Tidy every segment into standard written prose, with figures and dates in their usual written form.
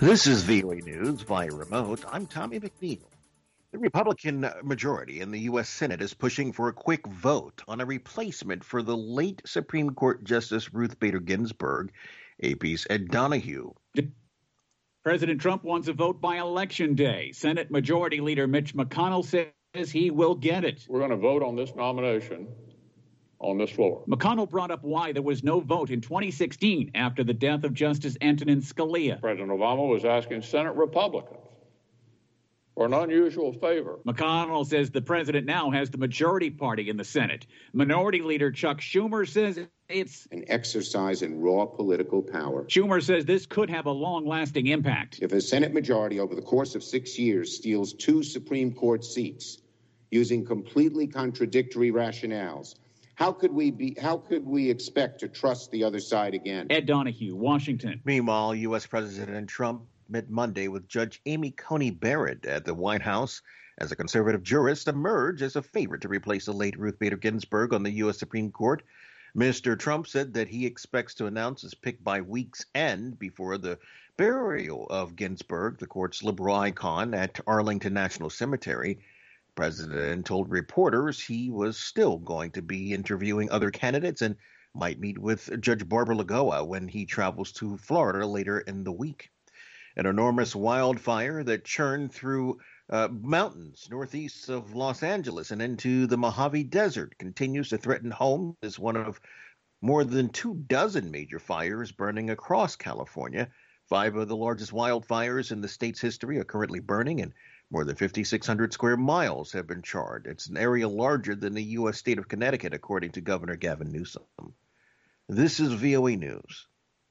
This is VOA News via remote. I'm Tommy McNeil. The Republican majority in the U.S. Senate is pushing for a quick vote on a replacement for the late Supreme Court Justice Ruth Bader Ginsburg. AP's Ed Donahue. President Trump wants a vote by Election Day. Senate Majority Leader Mitch McConnell says he will get it. We're going to vote on this nomination on this floor. McConnell brought up why there was no vote in 2016 after the death of Justice Antonin Scalia. President Obama was asking Senate Republicans for an unusual favor. McConnell says the president now has the majority party in the Senate. Minority Leader Chuck Schumer says it's an exercise in raw political power. Schumer says this could have a long-lasting impact. If a Senate majority over the course of 6 years steals 2 Supreme Court seats using completely contradictory rationales, how could we expect to trust the other side again? Ed Donahue, Washington. Meanwhile, U.S. President Trump met Monday with Judge Amy Coney Barrett at the White House as a conservative jurist emerged as a favorite to replace the late Ruth Bader Ginsburg on the U.S. Supreme Court. Mr. Trump said that he expects to announce his pick by week's end before the burial of Ginsburg, the court's liberal icon, at Arlington National Cemetery. The president told reporters he was still going to be interviewing other candidates and might meet with Judge Barbara Lagoa when he travels to Florida later in the week. An enormous wildfire that churned through mountains northeast of Los Angeles and into the Mojave Desert continues to threaten homes as one of more than 24 major fires burning across California. 5 of the largest wildfires in the state's history are currently burning, and more than 5,600 square miles have been charred. It's an area larger than the U.S. state of Connecticut, according to Governor Gavin Newsom. This is VOA News.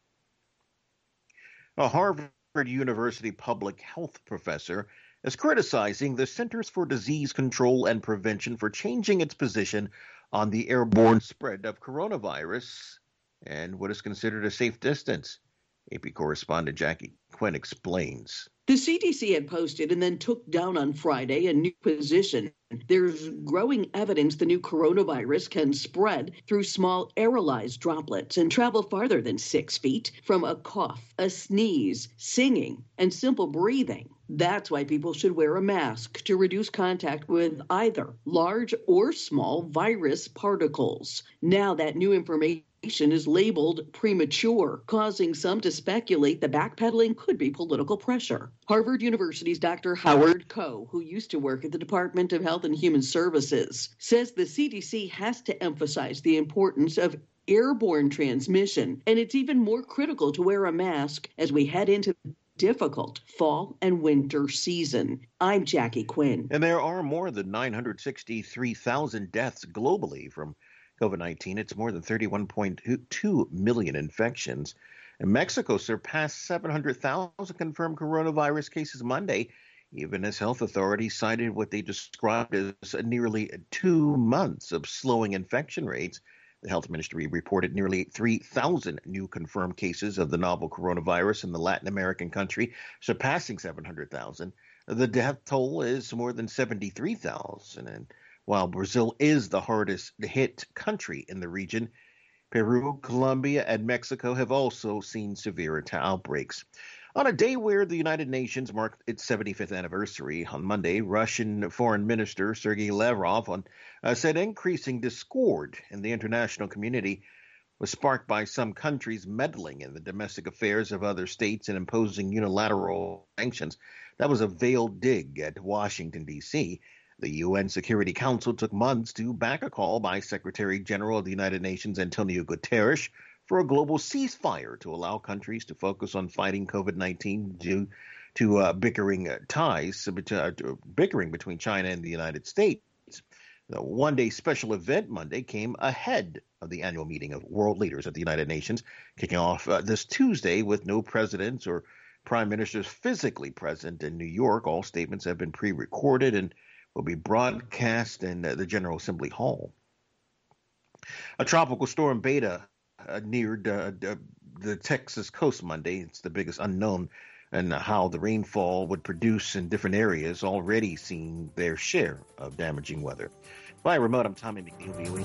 A Harvard University public health professor is criticizing the Centers for Disease Control and Prevention for changing its position on the airborne spread of coronavirus and what is considered a safe distance. AP correspondent Jackie Quinn explains. The CDC had posted and then took down on Friday a new position. There's growing evidence the new coronavirus can spread through small aerolized droplets and travel farther than 6 feet from a cough, a sneeze, singing, and simple breathing. That's why people should wear a mask to reduce contact with either large or small virus particles. Now that new information is labeled premature, causing some to speculate the backpedaling could be political pressure. Harvard University's Dr. Howard Koh, who used to work at the Department of Health and Human Services, says the CDC has to emphasize the importance of airborne transmission, and it's even more critical to wear a mask as we head into the difficult fall and winter season. I'm Jackie Quinn. And there are more than 963,000 deaths globally from COVID-19. It's more than 31.2 million infections. And Mexico surpassed 700,000 confirmed coronavirus cases Monday, even as health authorities cited what they described as nearly 2 months of slowing infection rates. The health ministry reported nearly 3,000 new confirmed cases of the novel coronavirus in the Latin American country, surpassing 700,000. The death toll is more than 73,000. And while Brazil is the hardest hit country in the region, Peru, Colombia, and Mexico have also seen severe outbreaks. On a day where the United Nations marked its 75th anniversary on Monday, Russian Foreign Minister Sergei Lavrov said increasing discord in the international community was sparked by some countries meddling in the domestic affairs of other states and imposing unilateral sanctions. That was a veiled dig at Washington, D.C. The UN Security Council took months to back a call by Secretary General of the United Nations Antonio Guterres for a global ceasefire to allow countries to focus on fighting COVID-19 due to bickering between China and the United States. The one-day special event Monday came ahead of the annual meeting of world leaders at the United Nations, kicking off this Tuesday with no presidents or prime ministers physically present in New York. All statements have been pre-recorded and will be broadcast in the General Assembly Hall. A tropical storm Beta neared the Texas coast Monday. It's the biggest unknown and how the rainfall would produce in different areas already seeing their share of damaging weather. By remote, I'm Tommy McNeil, VOA.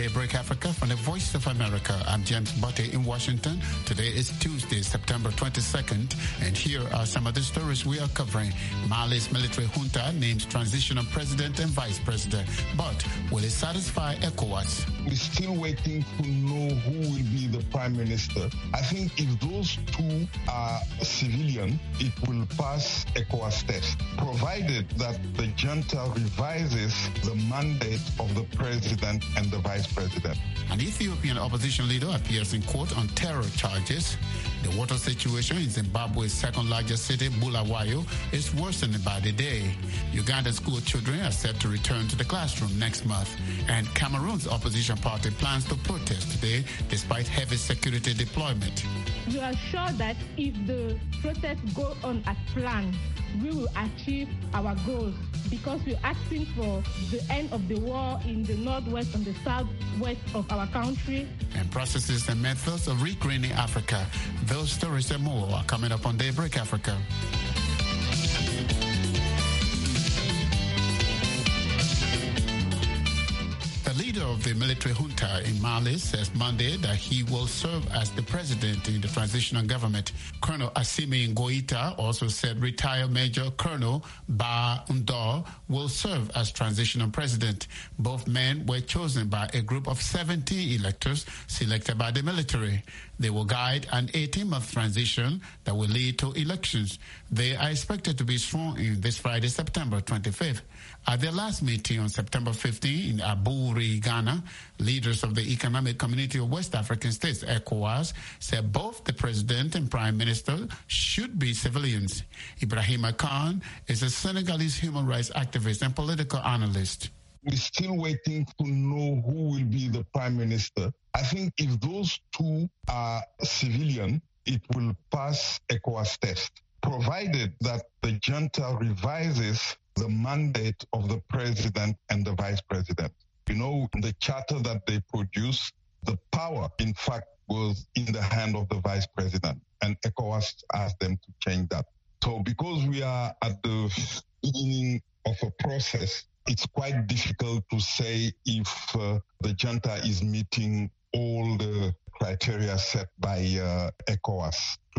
Daybreak Africa from the Voice of America. I'm James Butte in Washington. Today is Tuesday, September 22nd, and here are some of the stories we are covering. Mali's military junta names transitional president and vice president, but will it satisfy ECOWAS? We're still waiting to know who will be the prime minister. I think if those two are civilian, it will pass ECOWAS test, provided that the junta revises the mandate of the president and the vice president. An Ethiopian opposition leader appears in court on terror charges. The water situation in Zimbabwe's second largest city, Bulawayo, is worsening by the day. Ugandan school children are set to return to the classroom next month. And Cameroon's opposition party plans to protest today despite heavy security deployment. We are sure that if the protests go on as planned, we will achieve our goals, because we're asking for the end of the war in the northwest and the southwest of our country. And processes and methods of regreening Africa. Those stories and more are coming up on Daybreak Africa. The leader of the military junta in Mali says Monday that he will serve as the president in the transitional government. Colonel Assimi Goïta also said retired Major Colonel Ba Ndor will serve as transitional president. Both men were chosen by a group of 70 electors selected by the military. They will guide an 18-month transition that will lead to elections. They are expected to be sworn in this Friday, September 25th. At their last meeting on September 15 in Abuja, Ghana, leaders of the Economic Community of West African States, ECOWAS, said both the president and prime minister should be civilians. Ibrahima Khan is a Senegalese human rights activist and political analyst. We're still waiting to know who will be the prime minister. I think if those two are civilian, it will pass ECOWAS test, provided that the junta revises the mandate of the president and the vice president. You know, in the charter that they produced, the power, in fact, was in the hand of the vice president, and ECOWAS asked them to change that. So because we are at the beginning of a process, it's quite difficult to say if the junta is meeting all the criteria set by ECOWAS to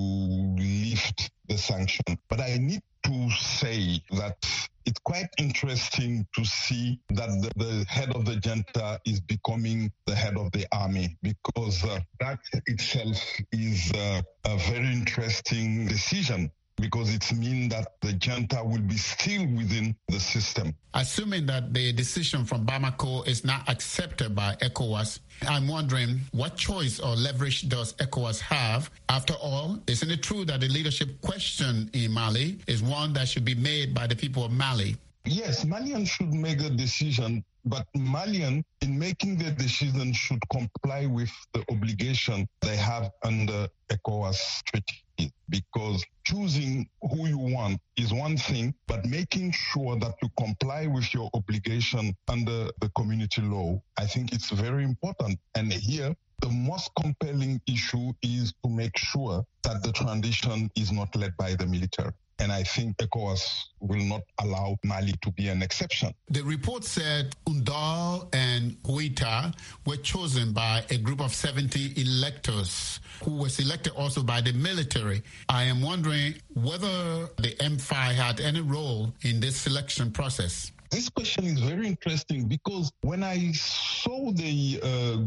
lift the sanction. But I need to say that it's quite interesting to see that the head of the junta is becoming the head of the army, because that itself is a very interesting decision, because it means that the junta will be still within the system. Assuming that the decision from Bamako is not accepted by ECOWAS, I'm wondering what choice or leverage does ECOWAS have? After all, isn't it true that the leadership question in Mali is one that should be made by the people of Mali? Yes, Malians should make a decision, but Malians, in making the decision, should comply with the obligation they have under ECOWAS treaty. Because choosing who you want is one thing, but making sure that you comply with your obligation under the community law, I think it's very important. And here, the most compelling issue is to make sure that the transition is not led by the military. And I think ECOWAS will not allow Mali to be an exception. The report said Ndor and Goïta were chosen by a group of 70 electors who were selected also by the military. I am wondering whether the M5 had any role in this selection process. This question is very interesting, because when I saw the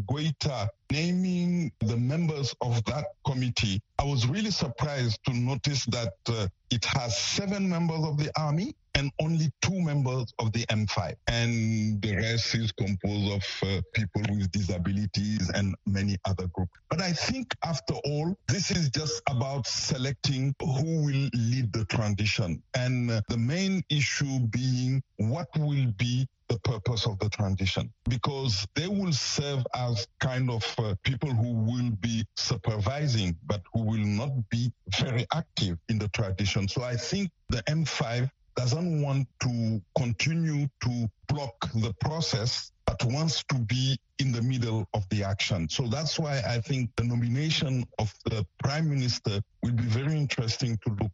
Goïta naming the members of that committee, I was really surprised to notice that it has 7 members of the army and only 2 members of the M5. And the rest is composed of people with disabilities and many other groups. But I think after all, this is just about selecting who will lead the transition. And the main issue being what will be the purpose of the transition, because they will serve as kind of people who will be supervising, but who will not be very active in the transition. So I think the M5 doesn't want to continue to block the process, but wants to be in the middle of the action. So that's why I think the nomination of the prime minister will be very interesting to look at,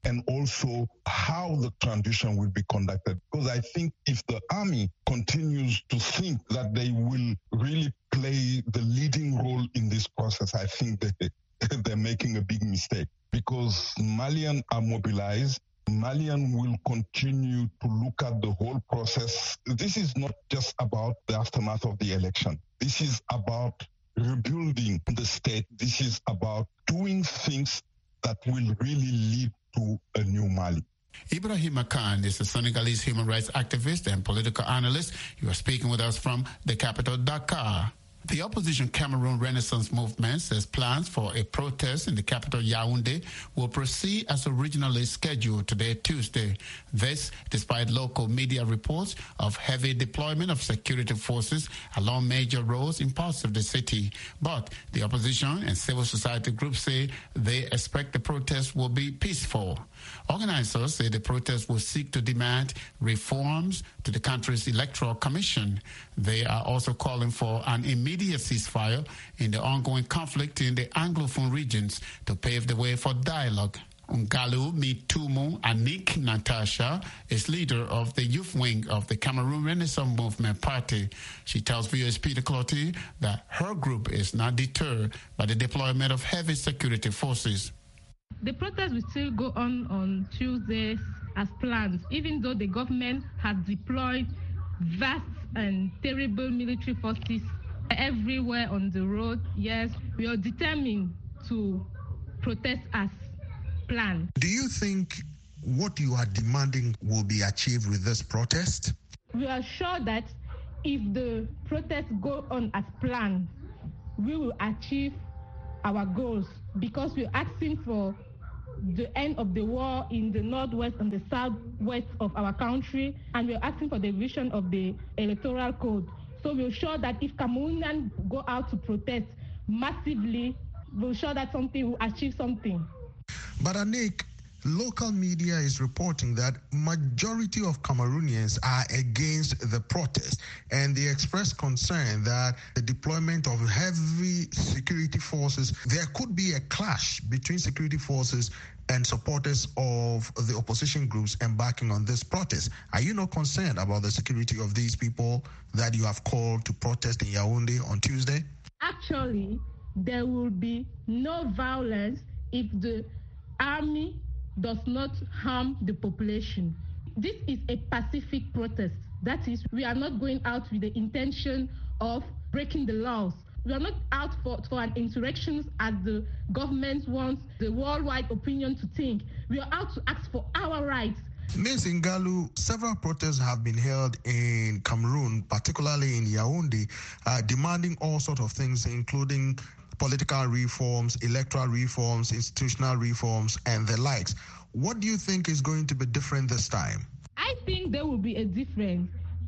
and also how the transition will be conducted. Because I think if the army continues to think that they will really play the leading role in this process, I think they're making a big mistake. Because Malians are mobilized. Malians will continue to look at the whole process. This is not just about the aftermath of the election. This is about rebuilding the state. This is about doing things that will really lead to a new Mali. Ibrahima Khan is a Senegalese human rights activist and political analyst. You are speaking with us from the capital, Dakar. The opposition Cameroon Renaissance Movement says plans for a protest in the capital, Yaoundé, will proceed as originally scheduled today, Tuesday. This, despite local media reports of heavy deployment of security forces along major roads in parts of the city. But the opposition and civil society groups say they expect the protest will be peaceful. Organizers say the protest will seek to demand reforms to the country's electoral commission. They are also calling for an immediate ceasefire in the ongoing conflict in the Anglophone regions to pave the way for dialogue. Ngalu Mitumu Anik Natasha is leader of the youth wing of the Cameroon Renaissance Movement Party. She tells VOS Peter Clotty that her group is not deterred by the deployment of heavy security forces. The protest will still go on Tuesdays as planned, even though the government has deployed vast and terrible military forces everywhere on the road. Yes, we are determined to protest as planned. Do you think what you are demanding will be achieved with this protest? We are sure that if the protests go on as planned, we will achieve our goals, because we are asking for the end of the war in the northwest and the southwest of our country, and we are asking for the revision of the electoral code. So we're sure that if Cameroonians go out to protest massively, we're sure that something will achieve something. But Anik, local media is reporting that majority of Cameroonians are against the protest, and they express concern that the deployment of heavy security forces, there could be a clash between security forces and supporters of the opposition groups embarking on this protest. Are you not concerned about the security of these people that you have called to protest in Yaoundé on Tuesday? Actually, there will be no violence if the army does not harm the population. This is a pacific protest. That is, we are not going out with the intention of breaking the laws. We are not out for an insurrection as the government wants the worldwide opinion to think. We are out to ask for our rights. Ms. Ngalu, several protests have been held in Cameroon, particularly in Yaoundé, demanding all sorts of things, including political reforms, electoral reforms, institutional reforms, and the likes. What do you think is going to be different this time? I think there will be a difference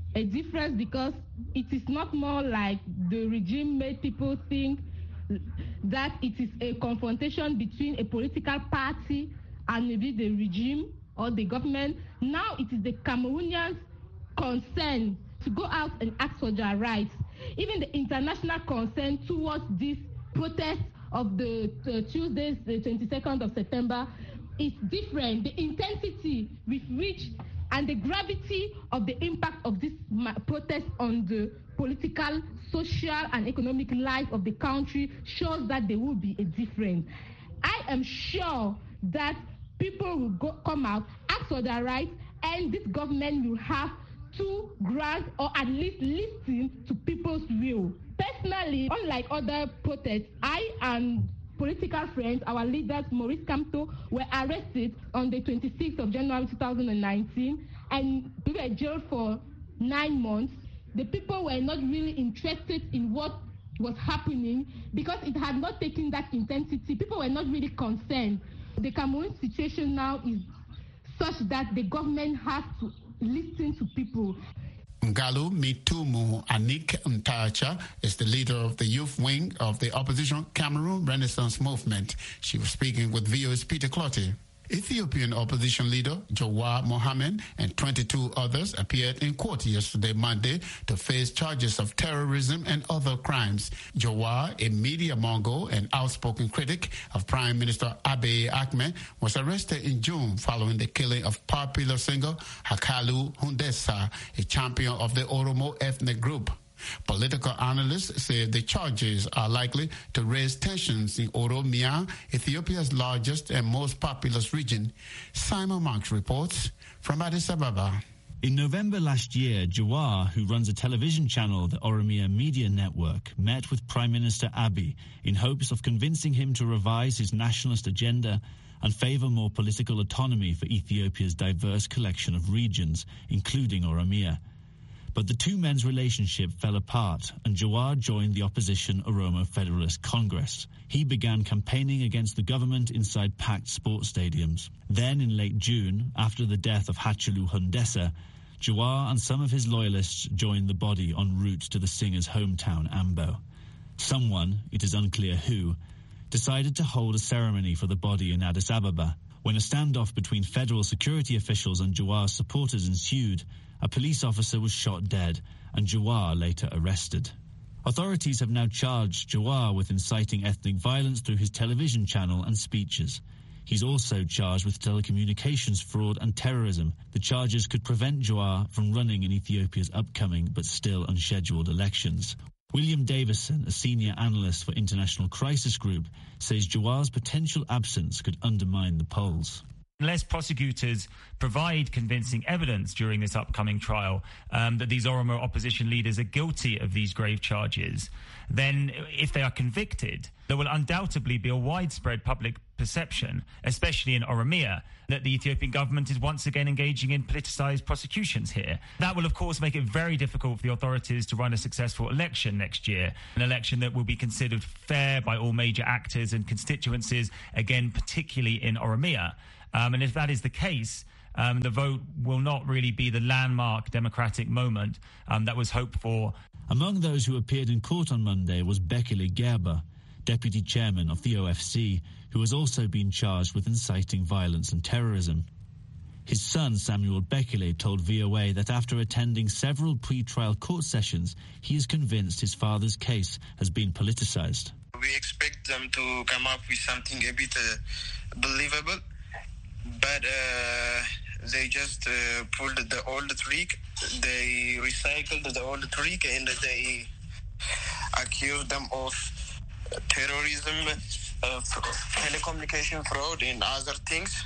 because it is not more like the regime made people think that it is a confrontation between a political party and maybe the regime or the government. Now it is the Cameroonians' concern to go out and ask for their rights. Even the international concern towards this protest of the Tuesday, the 22nd of September, is different. The intensity with which and the gravity of the impact of this protest on the political, social, and economic life of the country shows that there will be a difference. I am sure that people will come out, ask for their rights, and this government will have to grant or at least listen to people's will. Personally, unlike other protests, I and political friends, our leaders, Maurice Kamto, were arrested on the 26th of January 2019, and we were jailed for 9 months. The people were not really interested in what was happening because it had not taken that intensity. People were not really concerned. The Cameroon situation now is such that the government has to listen to people. Ngalu Mitumu Anik Ntacha is the leader of the youth wing of the opposition Cameroon Renaissance Movement. She was speaking with VOS Peter Clotty. Ethiopian opposition leader Jawar Mohammed and 22 others appeared in court yesterday, Monday, to face charges of terrorism and other crimes. Jawar, a media mogul and outspoken critic of Prime Minister Abiy Ahmed, was arrested in June following the killing of popular singer Hakalu Hundessa, a champion of the Oromo ethnic group. Political analysts say the charges are likely to raise tensions in Oromia, Ethiopia's largest and most populous region. Simon Marks reports from Addis Ababa. In November last year, Jawar, who runs a television channel, the Oromia Media Network, met with Prime Minister Abiy in hopes of convincing him to revise his nationalist agenda and favour more political autonomy for Ethiopia's diverse collection of regions, including Oromia. But the two men's relationship fell apart, and Jawar joined the opposition Oromo Federalist Congress. He began campaigning against the government inside packed sports stadiums. Then, in late June, after the death of Hakalu Hundessa, Jawar and some of his loyalists joined the body en route to the singer's hometown, Ambo. Someone, it is unclear who, decided to hold a ceremony for the body in Addis Ababa. When a standoff between federal security officials and Jawar's supporters ensued, a police officer was shot dead and Jawar later arrested. Authorities have now charged Jawar with inciting ethnic violence through his television channel and speeches. He's also charged with telecommunications fraud and terrorism. The charges could prevent Jawar from running in Ethiopia's upcoming but still unscheduled elections. William Davison, a senior analyst for International Crisis Group, says Jawar's potential absence could undermine the polls. Unless prosecutors provide convincing evidence during this upcoming trial that these Oromo opposition leaders are guilty of these grave charges, then if they are convicted, there will undoubtedly be a widespread public perception, especially in Oromia, that the Ethiopian government is once again engaging in politicized prosecutions here. That will, of course, make it very difficult for the authorities to run a successful election next year, an election that will be considered fair by all major actors and constituencies, again, particularly in Oromia. And if that is the case, the vote will not really be the landmark democratic moment that was hoped for. Among those who appeared in court on Monday was Bekele Gerber, deputy chairman of the OFC, who has also been charged with inciting violence and terrorism. His son, Samuel Bekele, told VOA that after attending several pre-trial court sessions, he is convinced his father's case has been politicized. We expect them to come up with something a bit believable, but they just pulled the old trick. They recycled the old trick and they accused them of terrorism, telecommunication fraud and other things.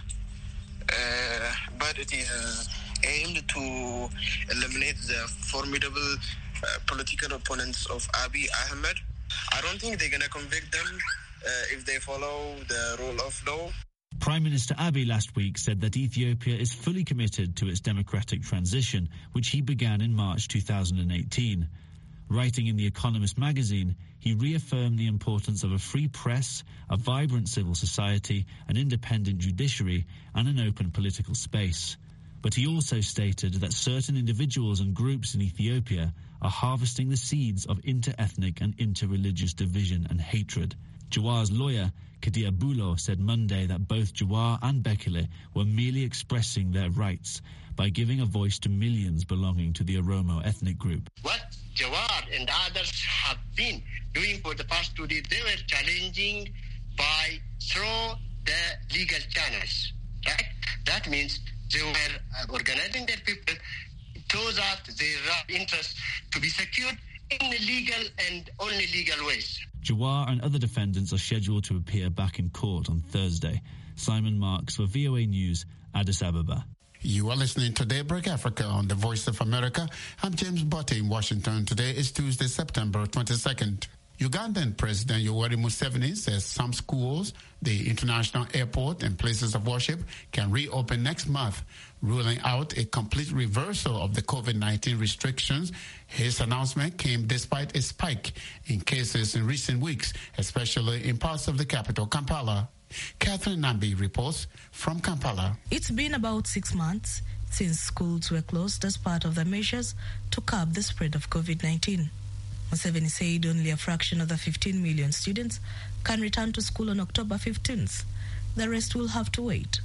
But it is aimed to eliminate the formidable political opponents of Abiy Ahmed. I don't think they're going to convict them if they follow the rule of law. Prime Minister Abiy last week said that Ethiopia is fully committed to its democratic transition, which he began in March 2018. Writing in The Economist magazine, he reaffirmed the importance of a free press, a vibrant civil society, an independent judiciary, and an open political space. But he also stated that certain individuals and groups in Ethiopia are harvesting the seeds of inter-ethnic and inter-religious division and hatred. Jawar's lawyer, Kadia Bulo, said Monday that both Jawar and Bekele were merely expressing their rights by giving a voice to millions belonging to the Oromo ethnic group. What Jawar and others have been doing for the past 2 days, they were challenging through the legal channels, right? That means they were organizing their people so that their interests to be secured in legal and only legal ways. Jawar and other defendants are scheduled to appear back in court on Thursday. Simon Marks for VOA News, Addis Ababa. You are listening to Daybreak Africa on the Voice of America. I'm James Botte in Washington. Today is Tuesday, September 22nd. Ugandan President Yoweri Museveni says some schools, the international airport, and places of worship can reopen next month, ruling out a complete reversal of the COVID-19 restrictions. His announcement came despite a spike in cases in recent weeks, especially in parts of the capital, Kampala. Catherine Nambi reports from Kampala. It's been about 6 months since schools were closed as part of the measures to curb the spread of COVID-19. Museveni said only a fraction of the 15 million students can return to school on October 15th. The rest will have to wait.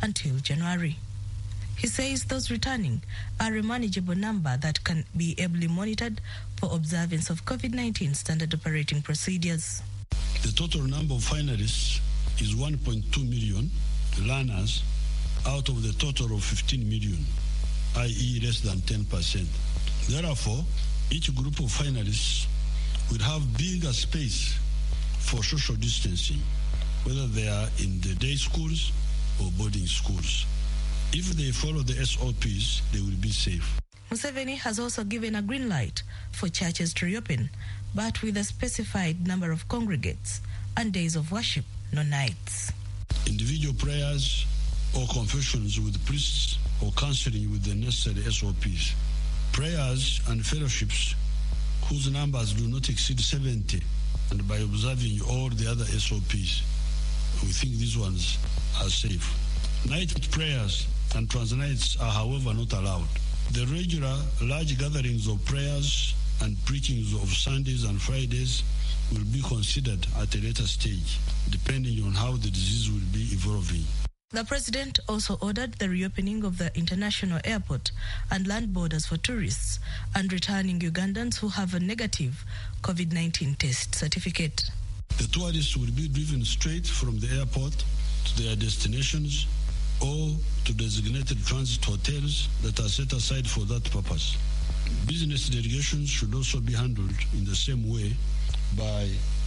until January. He says those returning are a manageable number that can be ably monitored for observance of COVID-19 standard operating procedures. The total number of finalists is 1.2 million learners out of the total of 15 million, i.e. less than 10%. Therefore, each group of finalists will have bigger space for social distancing, whether they are in the day schools or boarding schools. If they follow the SOPs, they will be safe. Museveni has also given a green light for churches to reopen, but with a specified number of congregates and days of worship, no nights. Individual prayers or confessions with priests or counseling with the necessary SOPs. Prayers and fellowships whose numbers do not exceed 70, and by observing all the other SOPs, we think these ones are safe. Night prayers and transnights are, however, not allowed. The regular large gatherings of prayers and preachings of Sundays and Fridays will be considered at a later stage, depending on how the disease will be evolving. The president also ordered the reopening of the international airport and land borders for tourists and returning Ugandans who have a negative COVID-19 test certificate. The tourists will be driven straight from the airport to their destinations or to designated transit hotels that are set aside for that purpose. Business delegations should also be handled in the same way by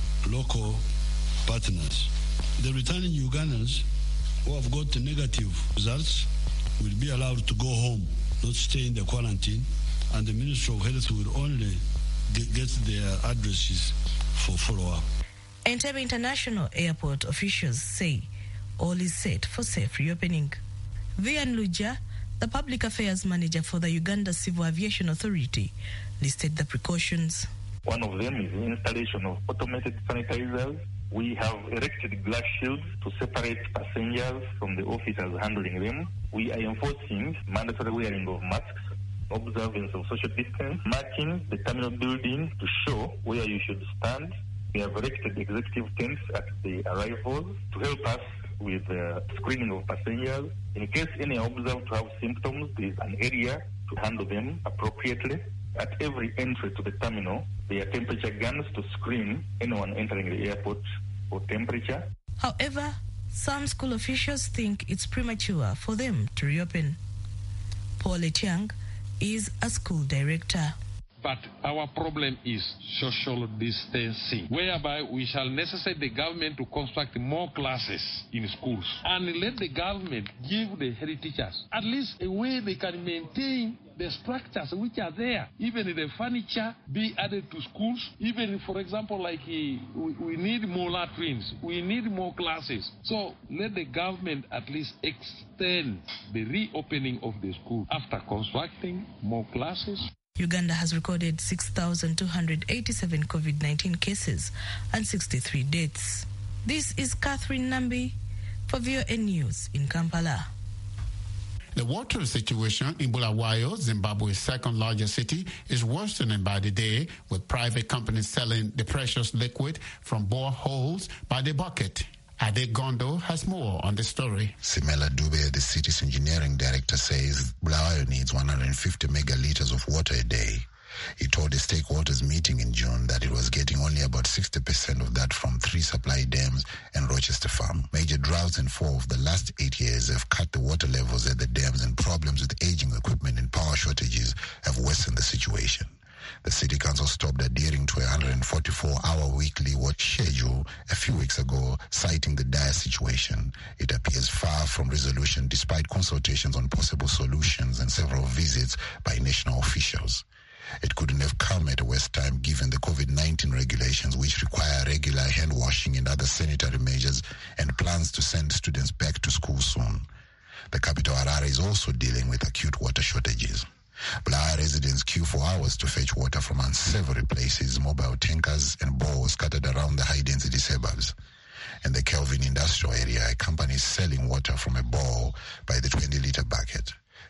local partners. The returning Ugandans who have got negative results will be allowed to go home, not stay in the quarantine, and the Ministry of Health will only get their addresses for follow-up. Entebbe International Airport officials say all is set for safe reopening. Vian Luja, the public affairs manager for the Uganda Civil Aviation Authority, listed the precautions. One of them is the installation of automated sanitizers. We have erected glass shields to separate passengers from the officers handling them. We are enforcing mandatory wearing of masks, observance of social distance, marking the terminal building to show where you should stand. We have erected executive tents at the arrivals to help us with the screening of passengers. In case any are observed to have symptoms, there is an area to handle them appropriately. At every entry to the terminal, there are temperature guns to screen anyone entering the airport for temperature. However, some school officials think it's premature for them to reopen. Paul Etiang is a school director. But our problem is social distancing, whereby we shall necessitate the government to construct more classes in schools and let the government give the head teachers at least a way they can maintain the structures which are there, even the furniture be added to schools, even, for example, like we need more latrines, we need more classes. So let the government at least extend the reopening of the school after constructing more classes. Uganda has recorded 6,287 COVID-19 cases and 63 deaths. This is Catherine Nambi for VOA News in Kampala. The water situation in Bulawayo, Zimbabwe's second largest city, is worsening by the day, with private companies selling the precious liquid from boreholes by the bucket. Ade Gondo has more on the story. Simela Dube, the city's engineering director, says Bulawayo needs 150 megaliters of water a day. He told a stakeholders meeting in June that it was getting only about 60% of that from 3 supply dams and Rochester Farm. Major droughts in 4 of the last 8 years have cut the water levels at the dams, and problems with aging equipment and power shortages have worsened the situation. The city council stopped adhering to a 144-hour weekly watch schedule a few weeks ago, citing the dire situation. It appears far from resolution despite consultations on possible solutions and several visits by national officials. It couldn't have come at a worse time given the COVID-19 regulations, which require regular hand washing and other sanitary measures, and plans to send students back to school soon. The capital, Harare, is also dealing with acute water shortages. Bulawayo residents queue for hours to fetch water from unsavory places, mobile tankers and bores scattered around the high-density suburbs. In the Kelvin industrial area, a company is selling water from a bore by the 20-liter bucket.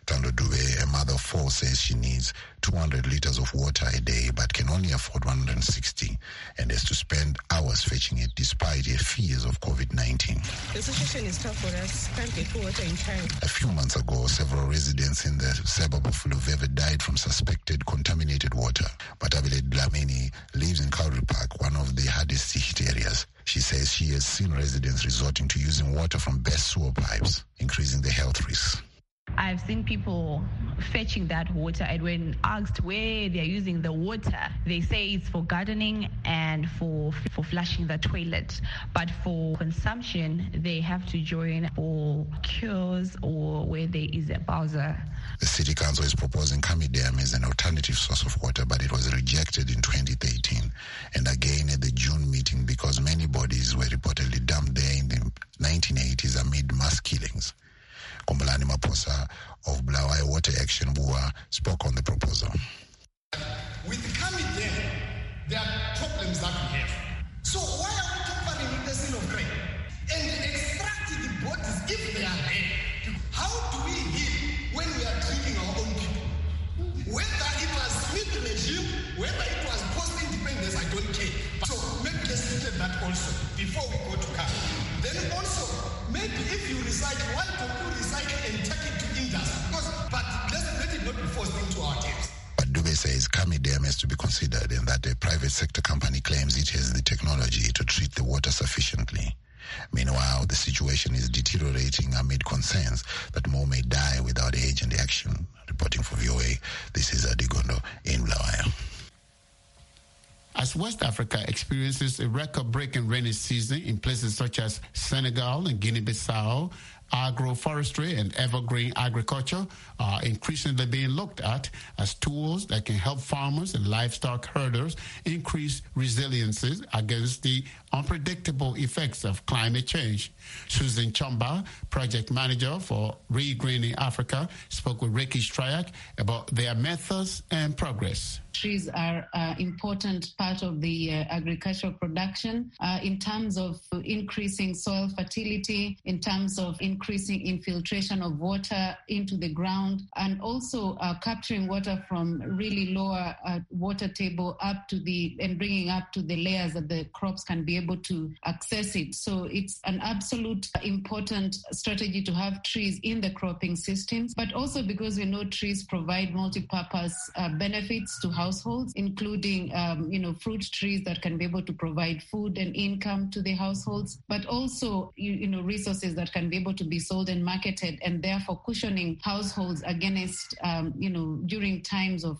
Tando Dube, a mother of 4, says she needs 200 liters of water a day but can only afford 160 and has to spend hours fetching it despite her fears of COVID-19. The situation is tough for us. Can't get water in time. A few months ago, several residents in the suburb of Luveve died from suspected contaminated water. But Abile Dlamini lives in Kauri Park, one of the hardest hit areas. She says she has seen residents resorting to using water from best sewer pipes, increasing the health risks. I've seen people fetching that water, and when asked where they're using the water, they say it's for gardening and for flushing the toilet. But for consumption, they have to join for cures or where there is a bowser. The City Council is proposing Kami Dam as an alternative source of water, but it was rejected in 2013 and again at the June meeting because many bodies were reportedly dumped there in the 1980s amid mass killings. Kombolani Maposa of Blawayo Water Action Bua spoke on the proposal. With Kami Dam, there are problems that we have. So why are we tampering with the sin of grain and extracting the bodies if they are there? How do we heal when we are treating our own people? Whether it was Smith regime, whether it was post-independence, I don't care. So maybe let's look at that also before we go to Kami. Then also, maybe if you recycle, why don't you recycle and take it to industry? But let it not be forced into our taps. But Dube says Kami Dam has to be considered and that a private sector company claims it has the technology to treat the water sufficiently. Meanwhile, the situation is deteriorating amid concerns that more may die without urgent action. Reporting for VOA, this is Adigondo in Blawayo. As West Africa experiences a record-breaking rainy season in places such as Senegal and Guinea-Bissau, agroforestry and evergreen agriculture are increasingly being looked at as tools that can help farmers and livestock herders increase resiliences against the unpredictable effects of climate change. Susan Chomba, project manager for Regreening Africa, spoke with Ricky Stryak about their methods and progress. Trees are an important part of the agricultural production in terms of increasing soil fertility, in terms of increasing infiltration of water into the ground, and also capturing water from really lower water table up to and bringing up to the layers that the crops can be able to access it. So it's an absolute important strategy to have trees in the cropping systems, but also because we know trees provide multi-purpose benefits to households, including fruit trees that can be able to provide food and income to the households, but also resources that can be able to be sold and marketed, and therefore cushioning households against during times of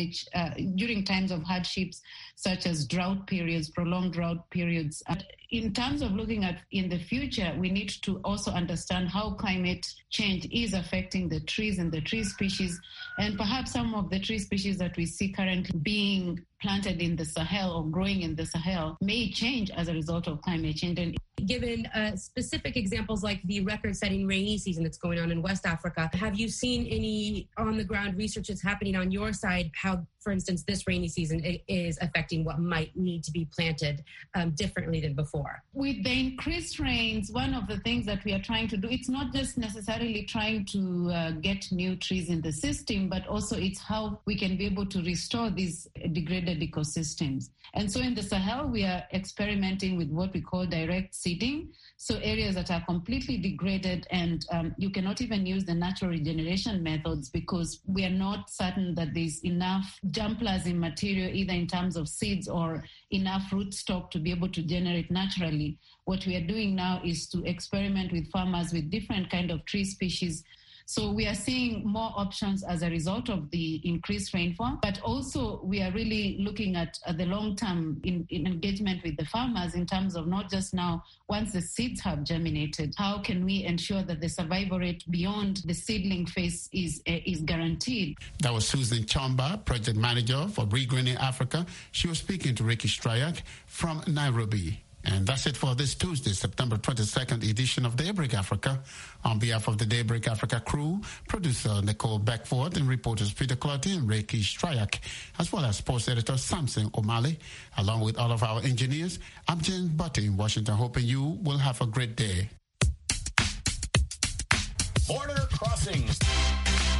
during times of hardships such as drought periods, prolonged drought periods. In terms of looking at in the future, we need to also understand how climate change is affecting the trees and the tree species, and perhaps some of the tree species that we see currently being planted in the Sahel or growing in the Sahel may change as a result of climate change. And given specific examples like the record-setting rainy season that's going on in West Africa, have you seen any on-the-ground research that's happening on your side, how, for instance, this rainy season is affecting what might need to be planted differently than before? With the increased rains, one of the things that we are trying to do, it's not just necessarily trying to get new trees in the system, but also it's how we can be able to restore these degraded ecosystems. And so in the Sahel, we are experimenting with what we call direct seeding. So areas that are completely degraded and you cannot even use the natural regeneration methods because we are not certain that there's enough germplasm material, either in terms of seeds or enough root stock to be able to generate naturally. What we are doing now is to experiment with farmers with different kind of tree species. So we are seeing more options as a result of the increased rainfall, but also we are really looking at the long-term in engagement with the farmers in terms of not just now, once the seeds have germinated, how can we ensure that the survival rate beyond the seedling phase is guaranteed? That was Susan Chomba, project manager for Regreening Africa. She was speaking to Ricky Stryak from Nairobi. And that's it for this Tuesday, September 22nd edition of Daybreak Africa. On behalf of the Daybreak Africa crew, producer Nicole Beckford and reporters Peter Clotty and Ricky Stryak, as well as sports editor Samson O'Malley, along with all of our engineers, I'm James Butty in Washington, hoping you will have a great day. Border Crossings.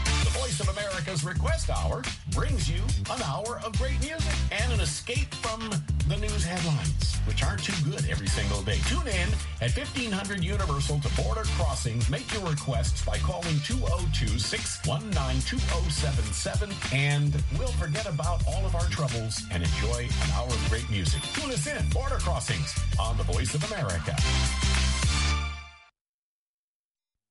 Voice of America's Request Hour brings you an hour of great music and an escape from the news headlines, which aren't too good every single day. Tune in at 1500 Universal to Border Crossings. Make your requests by calling 202-619-2077, and we'll forget about all of our troubles and enjoy an hour of great music. Tune us in, Border Crossings, on the Voice of America.